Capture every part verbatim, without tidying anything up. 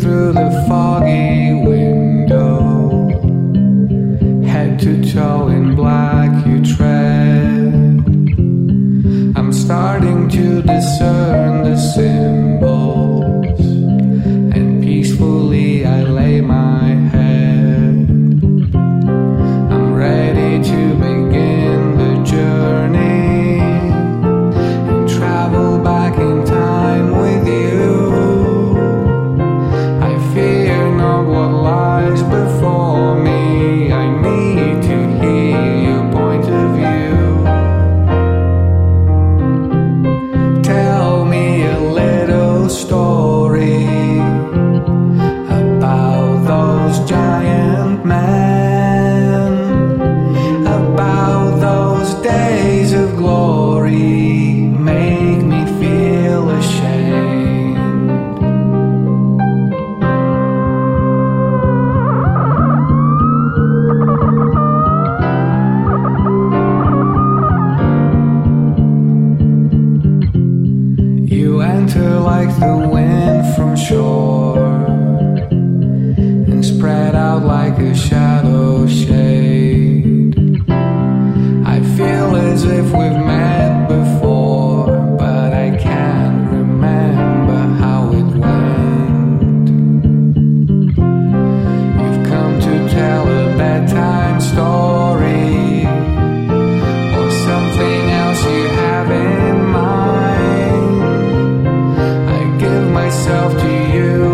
through the foggy window, head to toe in black you tread. I'm starting to discern the symbols, and peacefully I lay my head. I'm ready to begin the journey and travel back in time with you. I fear not what lies before me. I need to hear your point of view. Tell me a little story about those giant men, about those days of glory. Make me feel ashamed. You enter like the wind from shore and spread out like a shadow shade. I feel as if we've met before, but I can't remember how it went. You've come to tell a bedtime story, or something else you have in mind. I give myself to you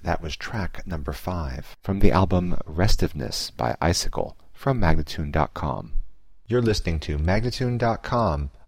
That was track number five from the album Restiveness by Icicle from Magnatune dot com. You're listening to Magnatune dot com,